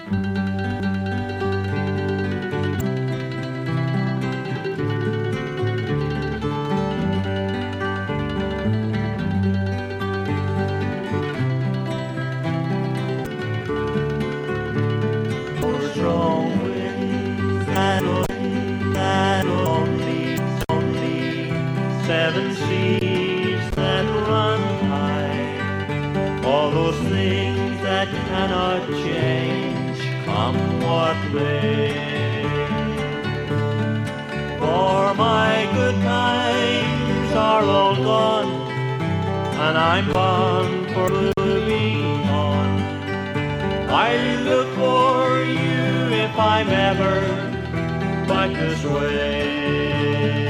Strong winds that only seven seas that run high. All those things that cannot change, come what may. For my good times are all gone, and I'm bound for moving on. I look for you if I'm ever back this way.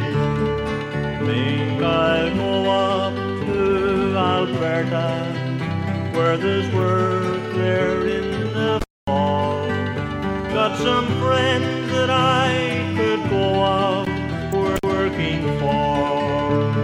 Think I'll go up to Alberta, where there's work there in the fall. Got some friends that I could go out working for.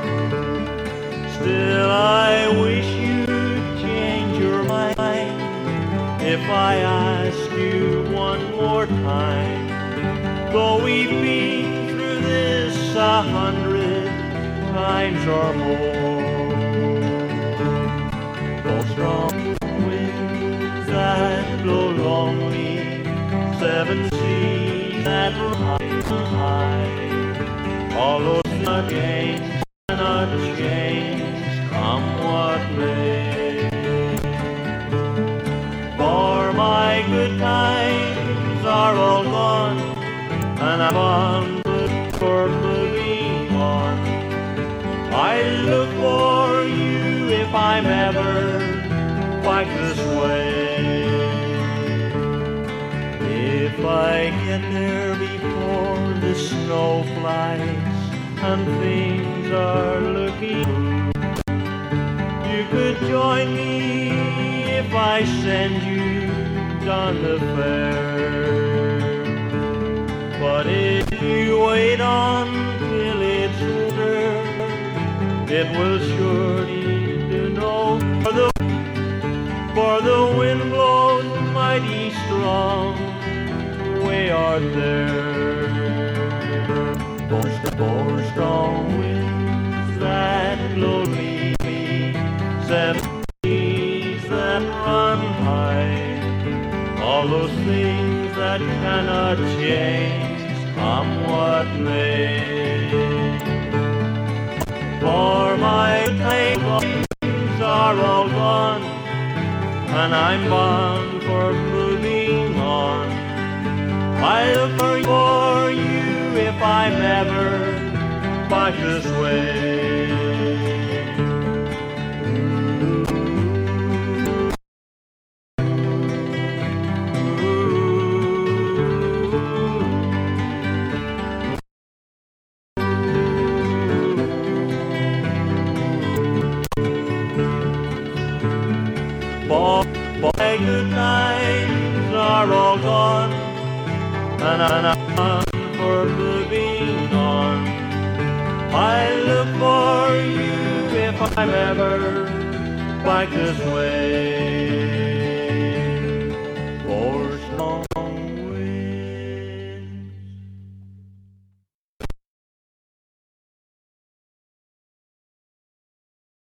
Still I wish you'd change your mind if I ask you one more time. Though we've been through this 100 times or more. Those strong winds that blow lonely, seven seas that rise high. All those things cannot change, come what may. For my good times are all gone, and I'm on for moving on. I look for you if I'm ever back this way. If I get there before the snow flies and things are looking blue, you could join me if I send you down the fair. But if you wait until it's winter, it will surely do no good. For the wind blows mighty strong way out there. Four strong winds that blow me, seven seas that run high. All those things that cannot change, come what may. For my times are all gone, and I'm bound for moving on. I look for you if I'm ever back this way. My good times are all gone, and I'm for moving on. I look for you if I'm ever back this way.